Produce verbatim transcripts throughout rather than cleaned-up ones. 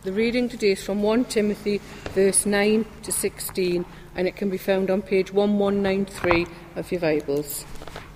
The reading today is from First Timothy, verse nine to sixteen, and it can be found on page eleven ninety-three of your Bibles.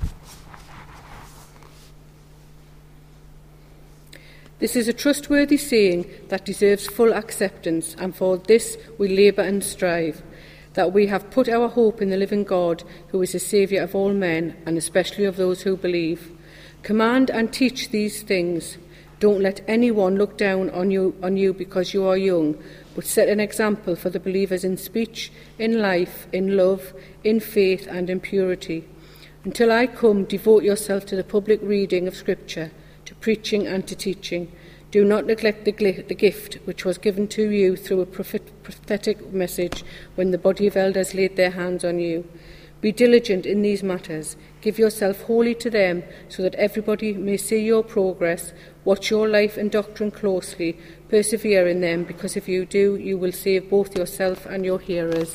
This is a trustworthy saying that deserves full acceptance, and for this we labour and strive, that we have put our hope in the living God, who is the Saviour of all men, and especially of those who believe. Command and teach these things. Don't let anyone look down on you, on you because you are young, but set an example for the believers in speech, in life, in love, in faith, and in purity. Until I come, devote yourself to the public reading of Scripture, to preaching and to teaching. Do not neglect the, gl- the gift which was given to you through a prophet- prophetic message when the body of elders laid their hands on you. Be diligent in these matters. Give yourself wholly to them, so that everybody may see your progress. Watch your life and doctrine closely. Persevere in them, because if you do, you will save both yourself and your hearers.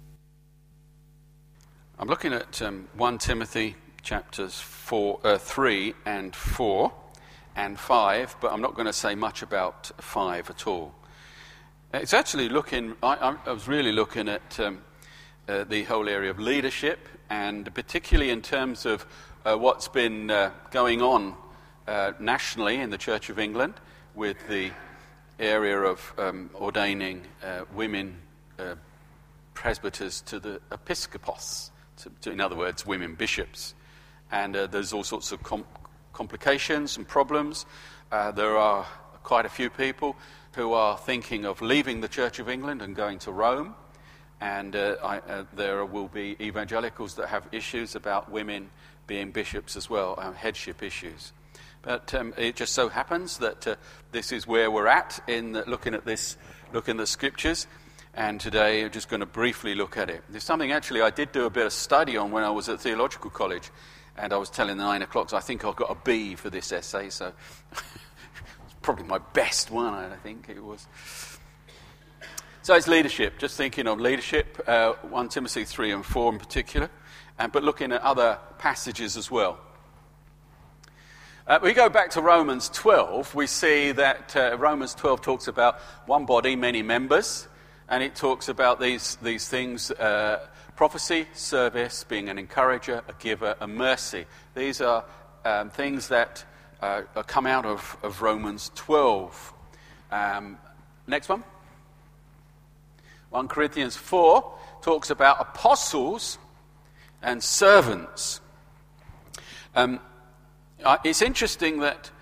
I'm looking at um, First Timothy chapters four, uh, three and four and five, but I'm not going to say much about five at all. It's actually looking, I, I was really looking at um, uh, the whole area of leadership, and particularly in terms of uh, what's been uh, going on uh, nationally in the Church of England with the area of um, ordaining uh, women uh, presbyters to the episcopos, to, to, in other words, women bishops. And uh, there's all sorts of com- complications and problems. Uh, there are quite a few people who are thinking of leaving the Church of England and going to Rome. And uh, I, uh, there will be evangelicals that have issues about women being bishops as well, uh, headship issues. But um, it just so happens that uh, this is where we're at in the, looking at this, looking at the Scriptures. And today I'm just going to briefly look at it. There's something actually I did do a bit of study on when I was at theological college. And I was telling the nine o'clock, so I think I got a B for this essay. So it's probably my best one, I think it was. So it's leadership, just thinking of leadership, uh, First Timothy three and four in particular, and, but looking at other passages as well. Uh, we go back to Romans twelve, we see that uh, Romans twelve talks about one body, many members, and it talks about these, these things, uh, prophecy, service, being an encourager, a giver, a mercy. These are um, things that uh, come out of, of Romans twelve. Um, next one. First Corinthians four talks about apostles and servants. Um, it's interesting that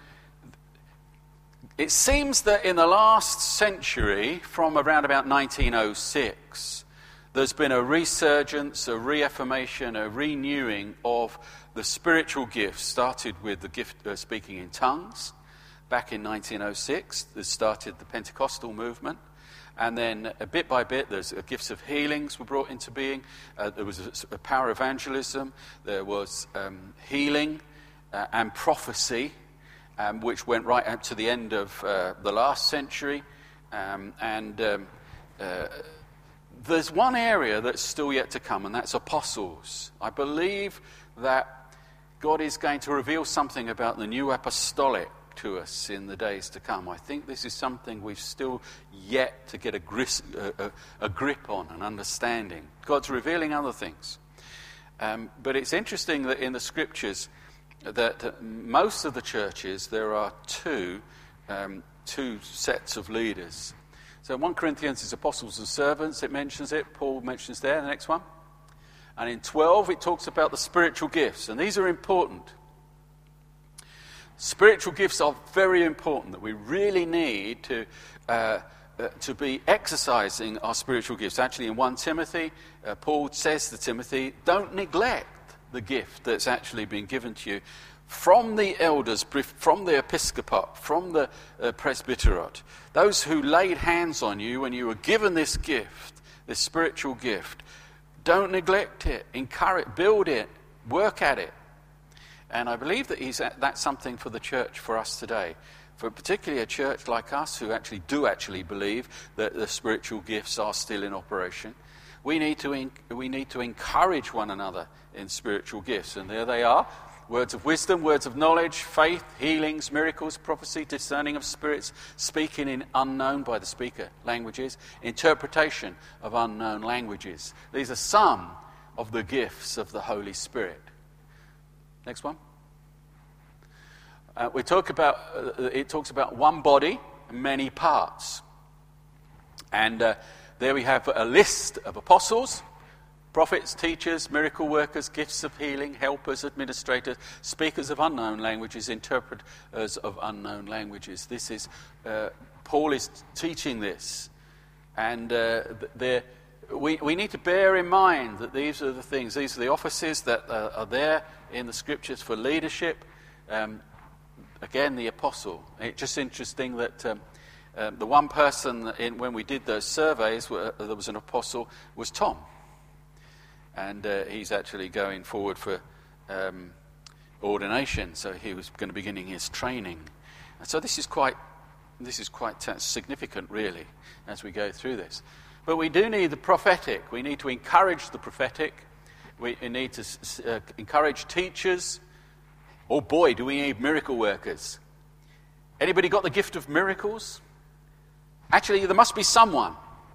it seems that in the last century, from around about nineteen oh six, there's been a resurgence, a reaffirmation, a renewing of the spiritual gifts. Started with the gift of speaking in tongues back in nineteen oh six. This started the Pentecostal movement. And then uh, bit by bit, there's uh, gifts of healings were brought into being. Uh, there was a, a power evangelism. There was um, healing uh, and prophecy, um, which went right up to the end of uh, the last century. Um, and um, uh, there's one area that's still yet to come, and that's apostles. I believe that God is going to reveal something about the new apostolic to us in the days to come. I think this is something we've still yet to get a, gris, a, a, a grip on and understanding. God's revealing other things. Um, but it's interesting that in the Scriptures that most of the churches there are two, um, two sets of leaders. So First Corinthians is apostles and servants, it mentions it. Paul mentions there, the next one. And in twelve it talks about the spiritual gifts, and these are important. Spiritual gifts are very important, that we really need to uh, uh, to be exercising our spiritual gifts. Actually, in First Timothy, uh, Paul says to Timothy, don't neglect the gift that's actually been given to you from the elders, from the episcopate, from the uh, presbyterate. Those who laid hands on you when you were given this gift, this spiritual gift, don't neglect it, encourage, build it, work at it. And I believe that he's, that's something for the church, for us today. For particularly a church like us who actually do actually believe that the spiritual gifts are still in operation. We need to we need to encourage one another in spiritual gifts. And there they are. Words of wisdom, words of knowledge, faith, healings, miracles, prophecy, discerning of spirits, speaking in unknown by the speaker languages, interpretation of unknown languages. These are some of the gifts of the Holy Spirit. Next one. Uh, we talk about, uh, it talks about one body, many parts. And uh, there we have a list of apostles, prophets, teachers, miracle workers, gifts of healing, helpers, administrators, speakers of unknown languages, interpreters of unknown languages. This is, uh, Paul is teaching this. And uh, there, we, we need to bear in mind that these are the things, these are the offices that uh, are there in the scriptures for leadership. Um, again, the apostle. It's just interesting that um, uh, the one person, in, when we did those surveys, where there was an apostle, was Tom. And uh, he's actually going forward for um, ordination, so he was going to be beginning his training. And so this is quite, this is quite uh, significant, really, as we go through this. But we do need the prophetic. We need to encourage the prophetic. We need to uh, encourage teachers. Oh boy, do we need miracle workers. Anybody got the gift of miracles? Actually, there must be someone.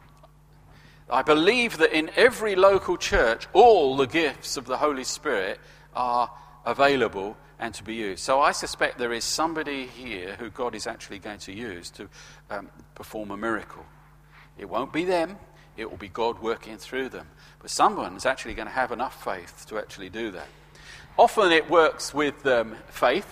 I believe that in every local church, all the gifts of the Holy Spirit are available and to be used. So I suspect there is somebody here who God is actually going to use to um, perform a miracle. It won't be them, it will be God working through them. But someone is actually going to have enough faith to actually do that. Often it works with um, faith,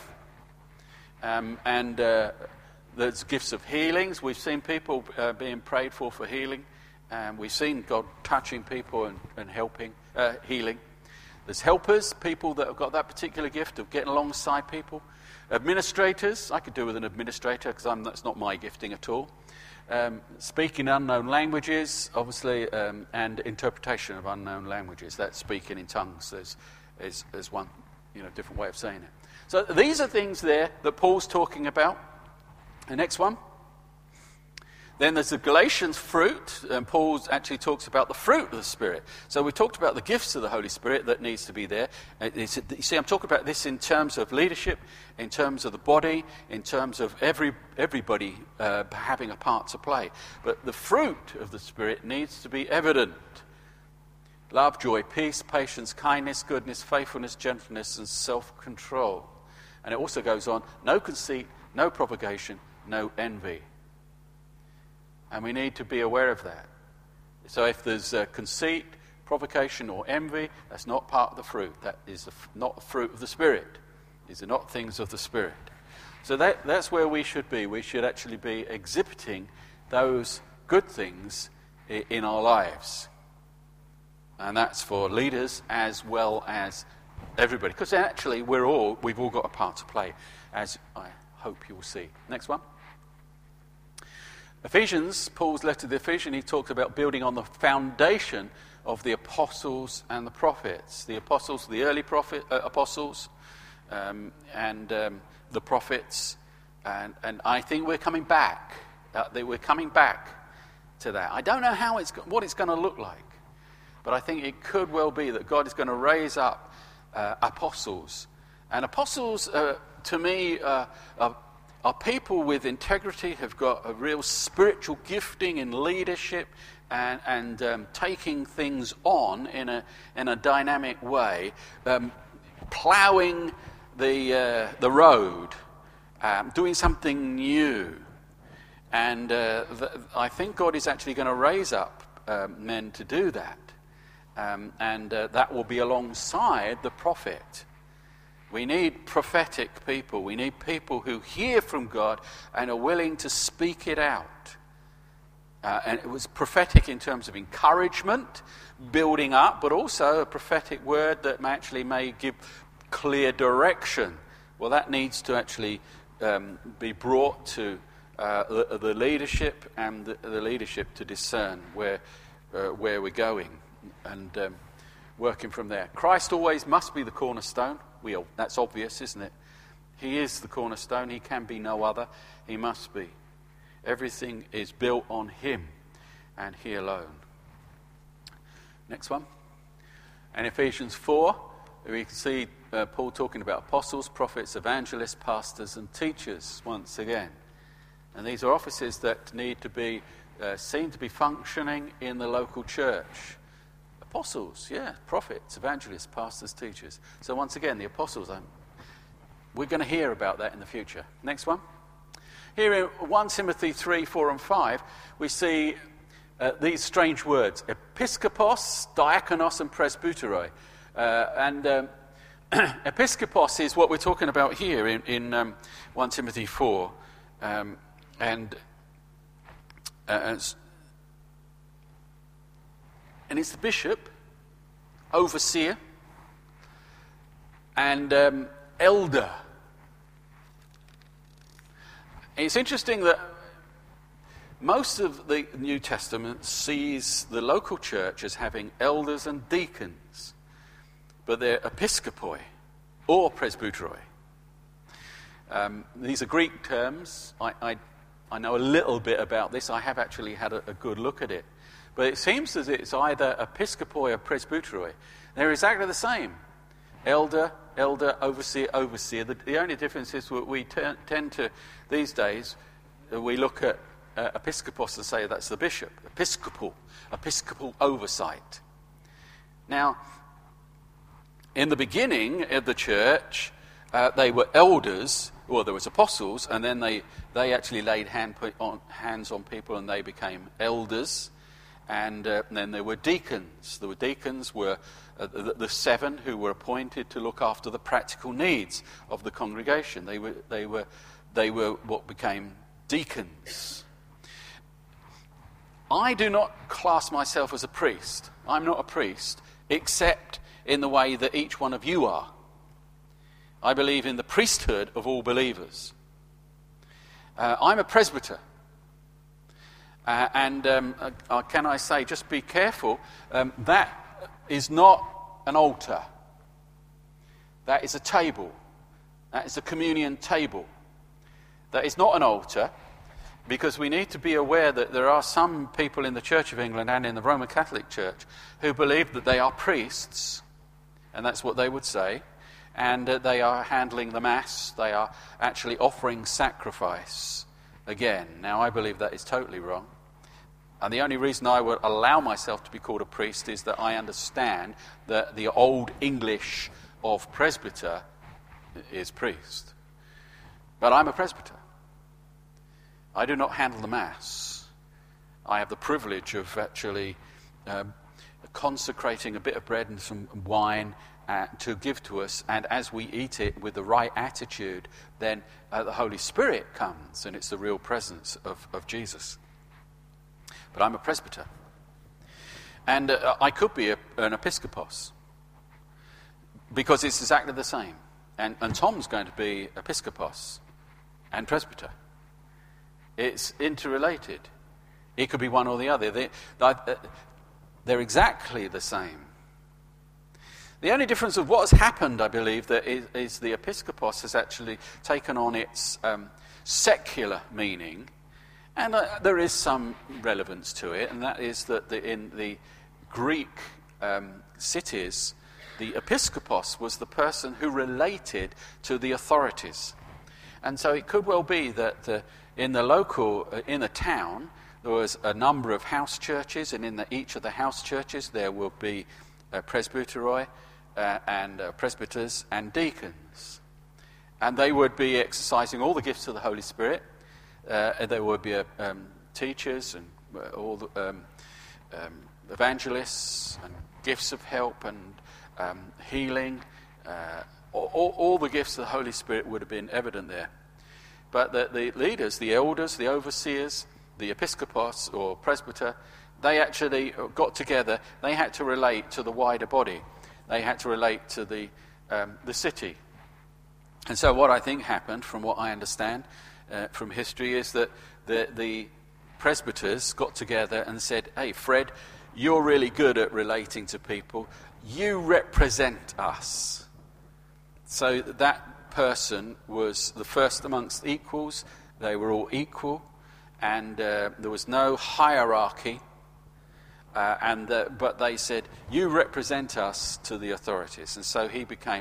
um, and uh, there's gifts of healings. We've seen people uh, being prayed for for healing. And we've seen God touching people and, and helping, uh, healing. There's helpers, people that have got that particular gift of getting alongside people. Administrators, I could do with an administrator because that's not my gifting at all. Um, speaking unknown languages, obviously, um, and interpretation of unknown languages. That's speaking in tongues. There's, is, is one, you know, different way of saying it. So these are things there that Paul's talking about. The next one. Then there's the Galatians fruit, and Paul actually talks about the fruit of the Spirit. So we talked about the gifts of the Holy Spirit that needs to be there. It's, you see, I'm talking about this in terms of leadership, in terms of the body, in terms of every everybody uh, having a part to play. But the fruit of the Spirit needs to be evident. Love, joy, peace, patience, kindness, goodness, faithfulness, gentleness, and self-control. And it also goes on, no conceit, no provocation, no envy. And we need to be aware of that. So if there's uh, conceit, provocation, or envy, that's not part of the fruit. That is the f- not the fruit of the Spirit. These are not things of the Spirit. So that, that's where we should be. We should actually be exhibiting those good things I- in our lives. And that's for leaders as well as everybody. Because actually, we're all, we've all got a part to play, as I hope you will see. Next one. Ephesians, Paul's letter to the Ephesians, he talks about building on the foundation of the apostles and the prophets. The apostles, the early prophet, uh, apostles, um, and um, the prophets. And, and I think we're coming back. Uh, we're coming back to that. I don't know how it's what it's going to look like, but I think it could well be that God is going to raise up uh, apostles. And apostles, uh, to me, uh, are Are people with integrity, have got a real spiritual gifting in leadership and, and um, taking things on in a in a dynamic way, um, ploughing the uh, the road, um, doing something new, and uh, the, I think God is actually going to raise up um, men to do that, um, and uh, that will be alongside the prophet. We need prophetic people. We need people who hear from God and are willing to speak it out. Uh, and it was prophetic in terms of encouragement, building up, but also a prophetic word that actually may give clear direction. Well, that needs to actually um, be brought to uh, the, the leadership and the, the leadership to discern where uh, where we're going and um, working from there. Christ always must be the cornerstone. We all, that's obvious, isn't it? He is the cornerstone. He can be no other. He must be. Everything is built on him and he alone. Next one. And Ephesians four, we can see uh, Paul talking about apostles, prophets, evangelists, pastors, and teachers once again. And these are offices that need to be uh, seen to be functioning in the local church. Apostles, yeah, prophets, evangelists, pastors, teachers. So once again, the apostles, um, we're going to hear about that in the future. Next one. Here in First Timothy three, four and five, we see uh, these strange words, episkopos, diakonos and presbyteroi. Uh, and um, episkopos is what we're talking about here in, in um, First Timothy four. Um, and, uh, and it's the bishop, overseer, and um, elder. It's interesting that most of the New Testament sees the local church as having elders and deacons, but they're episkopoi or presbyteroi. Um, these are Greek terms. I, I, I know a little bit about this. I have actually had a, a good look at it. But it seems as it's either episkopoi or presbyteroi. They're exactly the same. Elder, elder, overseer, overseer. The, the only difference is we, we t- tend to, these days, uh, we look at uh, episkopos and say that's the bishop. Episcopal, episcopal oversight. Now, in the beginning of the church, uh, they were elders, well, there was apostles, and then they, they actually laid hand put on, hands on people and they became elders. And, uh, and then there were deacons. The deacons were uh, the, the seven who were appointed to look after the practical needs of the congregation. They were, they were, they were what became deacons. I do not class myself as a priest. I'm not a priest, except in the way that each one of you are. I believe in the priesthood of all believers. Uh, I'm a presbyter. Uh, and um, uh, can I say, just be careful, um, that is not an altar. That is a table. That is a communion table. That is not an altar, because we need to be aware that there are some people in the Church of England and in the Roman Catholic Church who believe that they are priests, and that's what they would say, and uh, they are handling the Mass, they are actually offering sacrifice again. Now, I believe that is totally wrong. And the only reason I would allow myself to be called a priest is that I understand that the old English of presbyter is priest. But I'm a presbyter. I do not handle the Mass. I have the privilege of actually um, consecrating a bit of bread and some wine uh, to give to us, and as we eat it with the right attitude, then uh, the Holy Spirit comes, and it's the real presence of, of Jesus. But I'm a presbyter. And uh, I could be a, an episkopos, because it's exactly the same. And, and Tom's going to be episkopos and presbyter. It's interrelated. It could be one or the other. They, they're exactly the same. The only difference of what has happened, I believe, that is, is the episkopos has actually taken on its um, secular meaning, and uh, there is some relevance to it, and that is that the, in the Greek um, cities, the episkopos was the person who related to the authorities. And so it could well be that uh, in the local, uh, in a town, there was a number of house churches, and in the, each of the house churches there will be uh, presbyteroi uh, and uh, presbyters and deacons. And they would be exercising all the gifts of the Holy Spirit. Uh, there would be uh, um, teachers and uh, all the um, um, evangelists and gifts of help and um, healing. Uh, all, all the gifts of the Holy Spirit would have been evident there. But the, the leaders, the elders, the overseers, the episkopos or presbyter, they actually got together. They had to relate to the wider body. They had to relate to the um, the city. And so what I think happened, from what I understand uh, from history, is that the, the presbyters got together and said, hey, Fred, you're really good at relating to people. You represent us. So that person was the first amongst equals. They were all equal. And uh, there was no hierarchy, uh, and uh, but they said, you represent us to the authorities. And so he became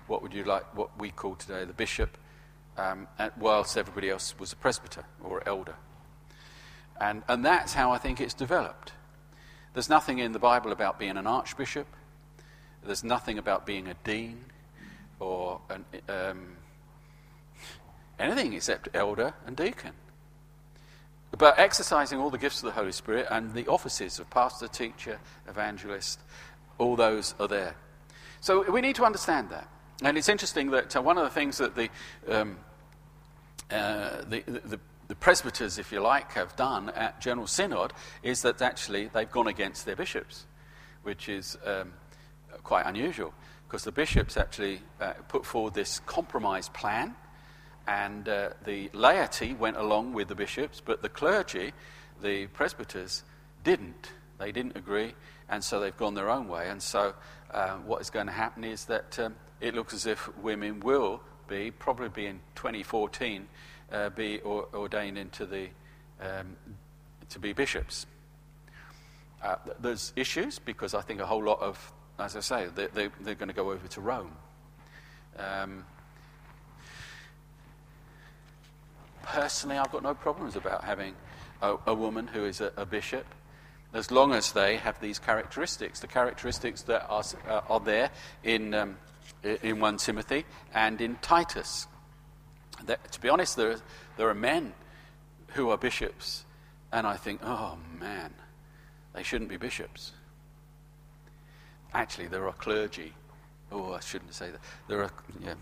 what would you like, what we call today the bishop, um, and whilst everybody else was a presbyter or elder. And, and that's how I think it's developed. There's nothing in the Bible about being an archbishop. There's nothing about being a dean or an, um, anything except elder and deacon. But exercising all the gifts of the Holy Spirit and the offices of pastor, teacher, evangelist, all those are there. So we need to understand that. And it's interesting that uh, one of the things that the, um, uh, the, the, the presbyters, if you like, have done at General Synod is that actually they've gone against their bishops, which is um, quite unusual, because the bishops actually uh, put forward this compromise plan, and uh, the laity went along with the bishops, but the clergy, the presbyters, didn't. They didn't agree, and so they've gone their own way. And so uh, what is going to happen is that um, it looks as if women will be, probably in twenty fourteen, uh, be or, ordained into the um, to be bishops. Uh, there's issues, because I think a whole lot of, as I say, they, they, they're going to go over to Rome. Um, personally, I've got no problems about having a, a woman who is a, a bishop, as long as they have these characteristics, the characteristics that are, uh, are there in um, in First Timothy and in Titus. That, to be honest, there are, there are men who are bishops, and I think, oh man, they shouldn't be bishops. Actually, there are clergy. Oh, I shouldn't say that. There are, yeah.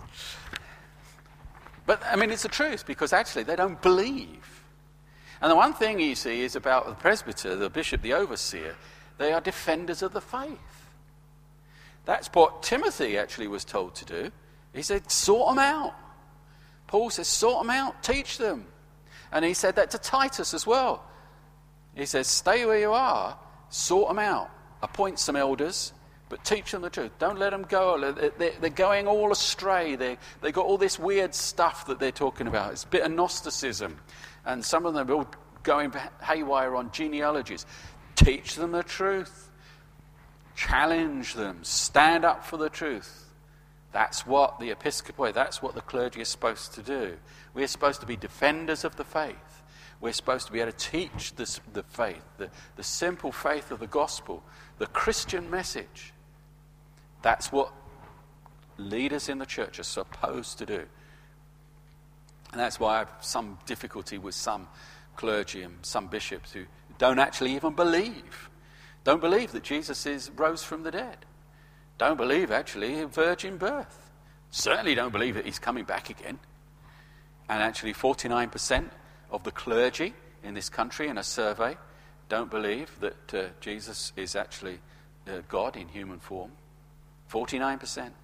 But, I mean, it's the truth, because actually they don't believe. And the one thing you see is about the presbyter, the bishop, the overseer, they are defenders of the faith. That's what Timothy actually was told to do. He said, sort them out. Paul says, sort them out, teach them. And he said that to Titus as well. He says, stay where you are, sort them out. Appoint some elders, but teach them the truth. Don't let them go. They're going all astray. They, they've got all this weird stuff that they're talking about. It's a bit of Gnosticism. And some of them are all going haywire on genealogies. Teach them the truth. Challenge them. Stand up for the truth. That's what the episcopoi, that's what the clergy is supposed to do. We're supposed to be defenders of the faith. We're supposed to be able to teach this, the faith, the, the simple faith of the gospel, the Christian message. That's what leaders in the church are supposed to do. And that's why I have some difficulty with some clergy and some bishops who don't actually even believe. Don't believe that Jesus is rose from the dead. Don't believe, actually, in virgin birth. Certainly don't believe that he's coming back again. And actually forty-nine percent of the clergy in this country, in a survey, don't believe that uh, Jesus is actually uh, God in human form. forty-nine percent.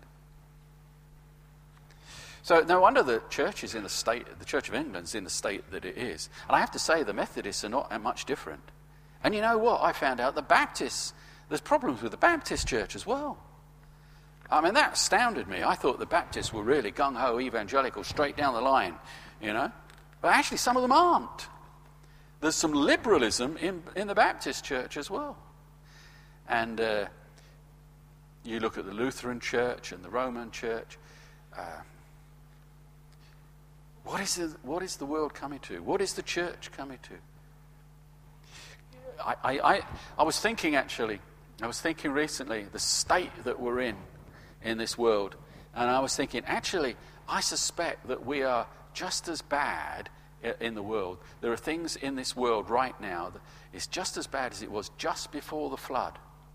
So no wonder the church is in the state, the Church of England is in the state that it is. And I have to say, the Methodists are not much different. And you know what? I found out the Baptists, there's problems with the Baptist church as well. I mean, that astounded me. I thought the Baptists were really gung-ho evangelical, straight down the line, you know. But actually, some of them aren't. There's some liberalism in, in the Baptist church as well. And uh, you look at the Lutheran church and the Roman church. Uh, what is the, what is the world coming to? What is the church coming to? I, I, I, I was thinking, actually, I was thinking recently, the state that we're in, in this world. And I was thinking, actually, I suspect that we are just as bad in the world. There are things in this world right now that is just as bad as it was just before the flood.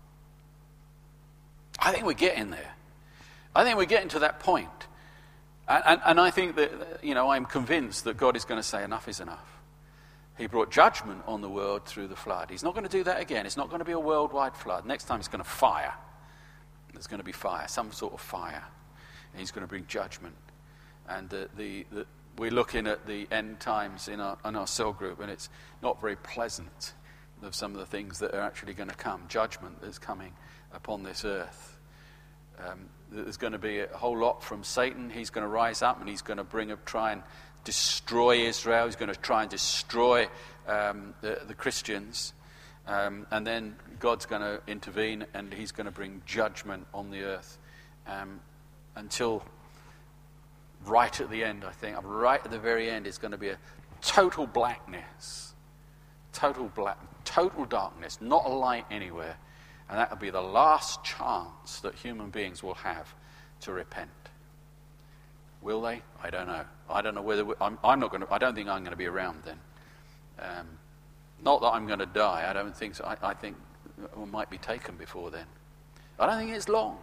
I think we're getting there. I think we're getting to that point. And, and, and I think that, you know, I'm convinced that God is going to say enough is enough. He brought judgment on the world through the flood. He's not going to do that again. It's not going to be a worldwide flood. Next time it's going to fire. There's going to be fire, some sort of fire. And he's going to bring judgment. And the, the, the, we're looking at the end times in our, in our cell group, and it's not very pleasant of some of the things that are actually going to come. Judgment that's coming upon this earth. Um, there's going to be a whole lot from Satan. He's going to rise up and he's going to bring up, try and destroy Israel. He's going to try and destroy um, the, the Christians. Um, and then God's going to intervene and he's going to bring judgment on the earth. Um, until right at the end, I think. Right at the very end is going to be a total blackness. Total black, total darkness, not a light anywhere. And that will be the last chance that human beings will have to repent. Will they? I don't know. I don't know whether we, I'm, I'm not going to. I don't think I'm going to be around then. Um, not that I'm going to die. I don't think so. I, I think we might be taken before then. I don't think it's long.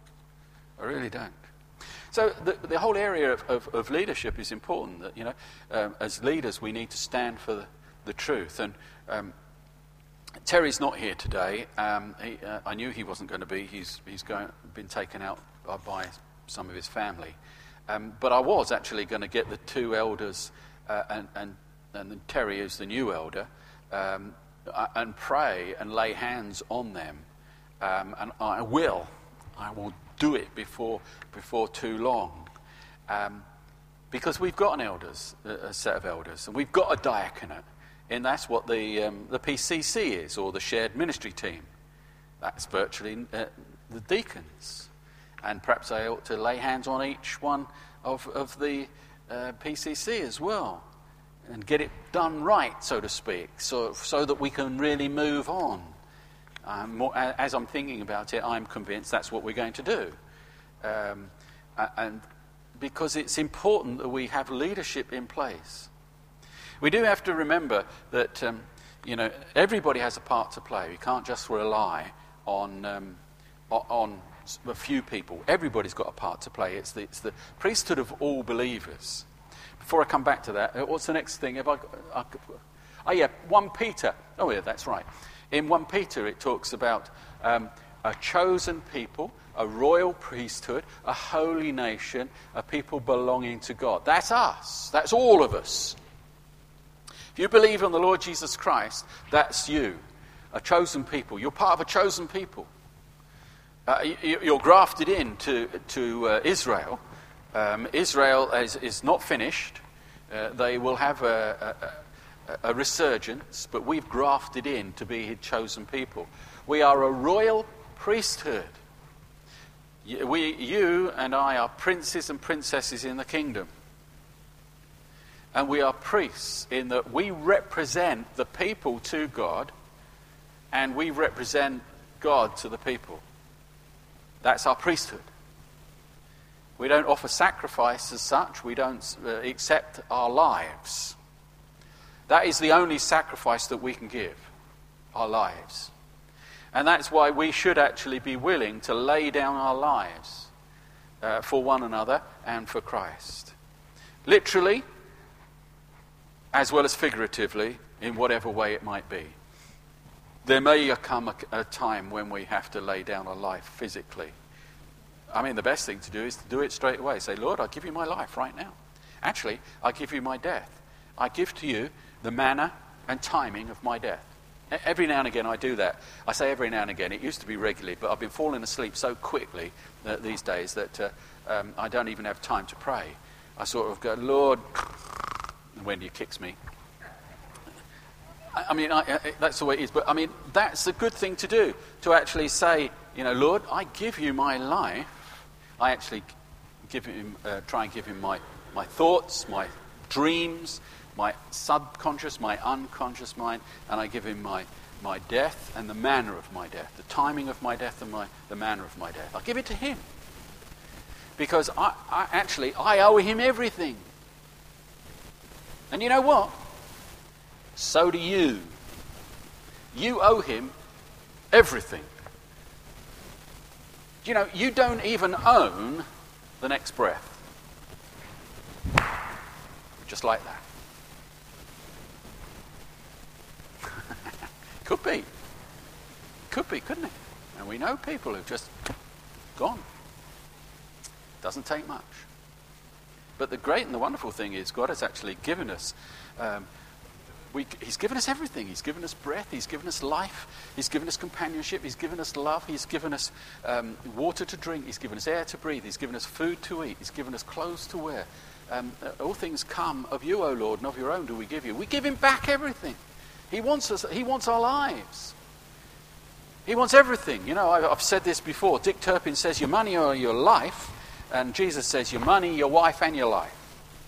I really don't. So the, the whole area of, of, of leadership is important. That you know, um, as leaders, we need to stand for the, the truth. And um, Terry's not here today. Um, he, uh, I knew he wasn't going to be. He's he's going, been taken out by some of his family. Um, but I was actually going to get the two elders uh, and, and and Terry is the new elder, um, and pray and lay hands on them. Um, and I will, I will do it before before too long, um, because we've got an elders, a set of elders, and we've got a diaconate, and that's what the um, the P C C is, or the shared ministry team. That's virtually uh, the deacons. And perhaps I ought to lay hands on each one of, of the uh, P C C as well and get it done right, so to speak, so, so that we can really move on. Um, more, as I'm thinking about it, I'm convinced that's what we're going to do. Um, and because it's important that we have leadership in place. We do have to remember that um, you know, everybody has a part to play. We can't just rely on um, on a few people. Everybody's got a part to play. It's the, it's the priesthood of all believers. Before I come back to that, what's the next thing? Have I, I, oh yeah, First Peter. Oh yeah, that's right. In First Peter it talks about um, a chosen people, a royal priesthood, a holy nation, a people belonging to God. That's us. That's all of us. If you believe on the Lord Jesus Christ, that's you. A chosen people. You're part of a chosen people. Uh, you're grafted in to, to uh, Israel. Um, Israel is, is not finished. Uh, they will have a, a, a resurgence, but we've grafted in to be his chosen people. We are a royal priesthood. We, you and I are princes and princesses in the kingdom. And we are priests in that we represent the people to God, and we represent God to the people. That's our priesthood. We don't offer sacrifice as such. We don't uh, accept our lives. That is the only sacrifice that we can give, our lives. And that's why we should actually be willing to lay down our lives uh, for one another and for Christ. Literally, as well as figuratively, in whatever way it might be. There may come a, a time when we have to lay down our life physically. I mean, the best thing to do is to do it straight away. Say, Lord, I give you my life right now. Actually, I give you my death. I give to you the manner and timing of my death. Every now and again I do that. I say every now and again. It used to be regularly, but I've been falling asleep so quickly uh, these days that uh, um, I don't even have time to pray. I sort of go, Lord, and Wendy kicks me. I mean, I, I, that's the way it is. But, I mean, that's a good thing to do, to actually say, you know, Lord, I give you my life. I actually give him, uh, try and give him my, my thoughts, my dreams, my subconscious, my unconscious mind, and I give him my, my death and the manner of my death, the timing of my death and my, the manner of my death. I give it to him. Because I, I actually, I owe him everything. And you know what? So do you. You owe him everything. You know, you don't even own the next breath. Just like that. Could be. Could be, couldn't it? And we know people who've just gone. Doesn't take much. But the great and the wonderful thing is God has actually given us um, We, he's given us everything. He's given us breath. He's given us life. He's given us companionship. He's given us love. He's given us um, water to drink. He's given us air to breathe. He's given us food to eat. He's given us clothes to wear. Um, uh, all things come of you, O Lord, and of your own do we give you. We give him back everything. He wants us. He wants our lives. He wants everything. You know, I've, I've said this before. Dick Turpin says your money or your life And Jesus says, your money, your wife, and your life.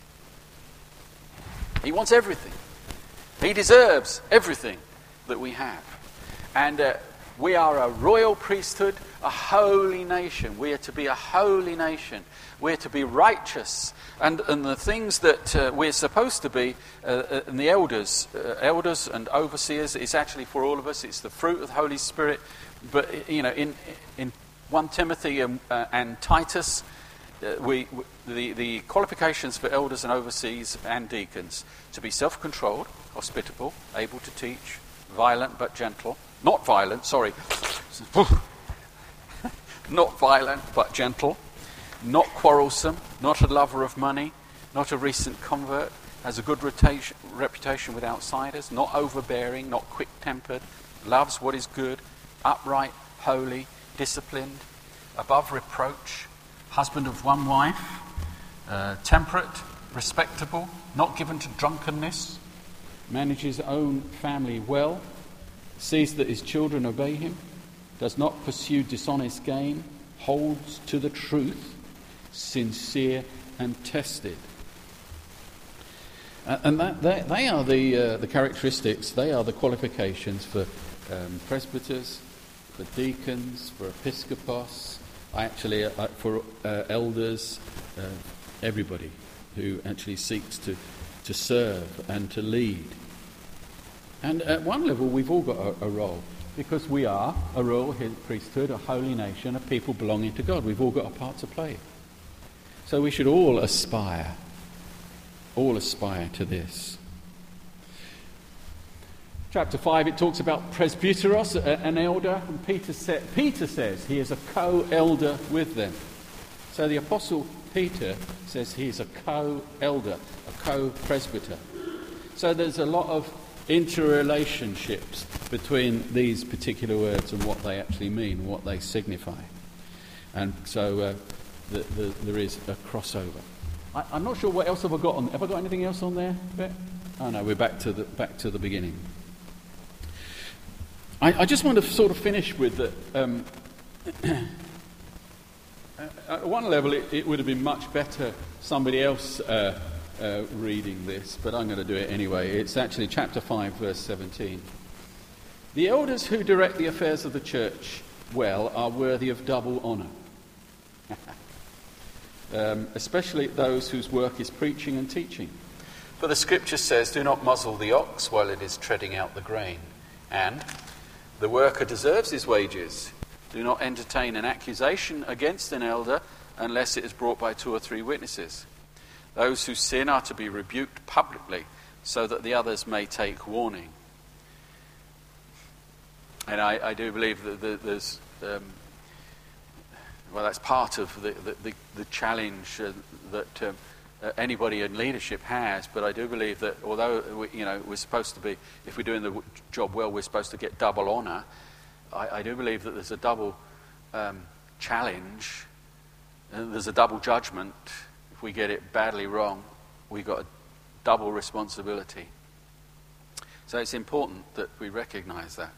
He wants everything. He deserves everything that we have. And uh, we are a royal priesthood, a holy nation. We are to be a holy nation. We're to be righteous. And, and the things that uh, we're supposed to be, uh, and the elders, uh, elders and overseers, it's actually for all of us. It's the fruit of the Holy Spirit. But, you know, in in First Timothy and, uh, and Titus, uh, we, we the, the qualifications for elders and overseers and deacons, to be self-controlled, hospitable, able to teach, violent but gentle. Not violent, sorry. Not violent but gentle. Not quarrelsome, not a lover of money, not a recent convert, has a good reputation, reputation with outsiders, not overbearing, not quick-tempered, loves what is good, upright, holy, disciplined, above reproach, husband of one wife, uh, temperate, respectable, not given to drunkenness, manages his own family well, sees that his children obey him, does not pursue dishonest gain, holds to the truth, sincere and tested. Uh, and that, they, they are the uh, the characteristics, they are the qualifications for um, presbyters, for deacons, for episcopos, actually uh, for uh, elders, uh, everybody who actually seeks to, to serve and to lead. And at one level we've all got a, a role, because we are a royal priesthood, a holy nation, a people belonging to God. We've all got a part to play. So we should all aspire, all aspire to this. Chapter five, it talks about presbyteros, an elder, and Peter, sa- Peter says he is a co-elder with them. So the Apostle Peter says he is a co-elder, a co-presbyter. So there's a lot of interrelationships between these particular words and what they actually mean, what they signify. And so uh, the, the, there is a crossover. I, I'm not sure what else have I got on. Have I got anything else on there? Bet? Oh no, we're back to the back to the beginning. I, I just want to sort of finish with that. Um, at one level, it, it would have been much better somebody else uh, uh, reading this, but I'm going to do it anyway. It's actually chapter five, verse seventeen. The elders who direct the affairs of the church well are worthy of double honour. Um, especially those whose work is preaching and teaching. For the scripture says, do not muzzle the ox while it is treading out the grain. And the worker deserves his wages. Do not entertain an accusation against an elder unless it is brought by two or three witnesses. Those who sin are to be rebuked publicly so that the others may take warning. And I, I do believe that the, there's... Um, Well, that's part of the, the, the, the challenge uh, that um, uh, anybody in leadership has. But I do believe that although we, you know we're supposed to be, if we're doing the job well, we're supposed to get double honour. I, I do believe that there's a double um, challenge. And there's a double judgment. If we get it badly wrong, we've got a double responsibility. So it's important that we recognise that.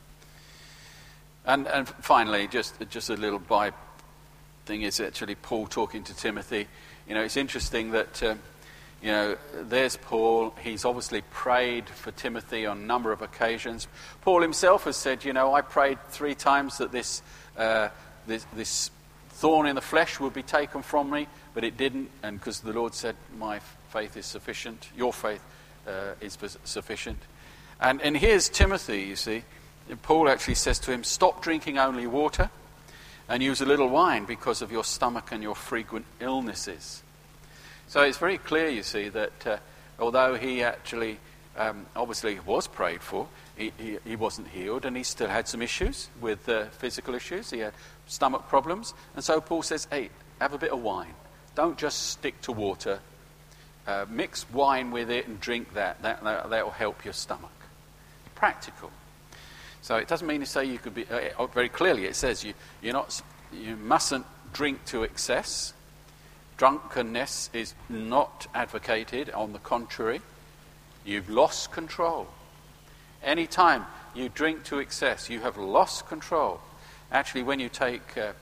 And, and finally, just just a little by. thing is actually Paul talking to Timothy. You know, it's interesting that, um, you know, there's Paul. He's obviously prayed for Timothy on a number of occasions. Paul himself has said, you know, I prayed three times that this, uh, this, this thorn in the flesh would be taken from me, but it didn't. And because the Lord said, my faith is sufficient, your faith uh, is sufficient. And, and here's Timothy, you see. Paul actually says to him, stop drinking only water and use a little wine because of your stomach and your frequent illnesses. So it's very clear, you see, that uh, although he actually um, obviously was prayed for, he, he, he wasn't healed, and he still had some issues with uh, physical issues. He had stomach problems. And so Paul says, hey, have a bit of wine. Don't just stick to water. Uh, mix wine with it and drink that. That that will help your stomach. Practical. So it doesn't mean to say you could be, uh, very clearly it says you, you're not, you mustn't drink to excess. Drunkenness is not advocated. On the contrary, you've lost control. Any time you drink to excess, you have lost control. Actually, when you take uh,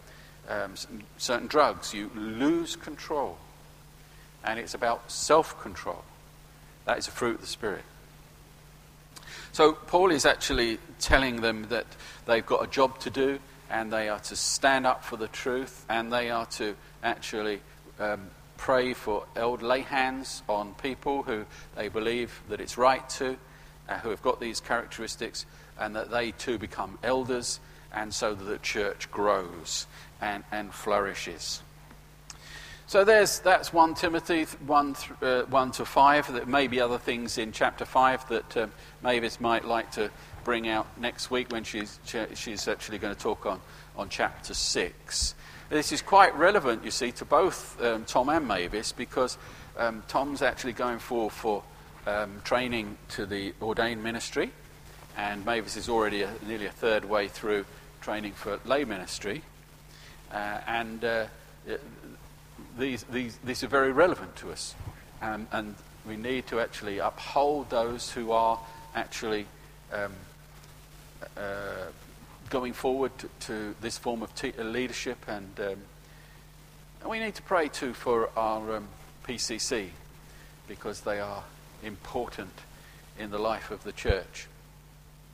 um, certain drugs, you lose control. And it's about self-control. That is a fruit of the Spirit. So Paul is actually telling them that they've got a job to do, and they are to stand up for the truth, and they are to actually um, pray for elder, lay hands on people who they believe that it's right to, uh, who have got these characteristics, and that they too become elders, and so that the church grows and, and flourishes. So there's that's First Timothy one, uh, one to five. There may be other things in chapter five that um, Mavis might like to bring out next week when she's she's actually going to talk on, on chapter six. This is quite relevant, you see, to both um, Tom and Mavis, because um, Tom's actually going for, for um, training to the ordained ministry, and Mavis is already a, nearly a third way through training for lay ministry. Uh, and uh, these, these, these are very relevant to us. Um, and we need to actually uphold those who are actually um, uh, going forward to, to this form of te- leadership. And, um, and we need to pray too for our um, P C C, because they are important in the life of the church.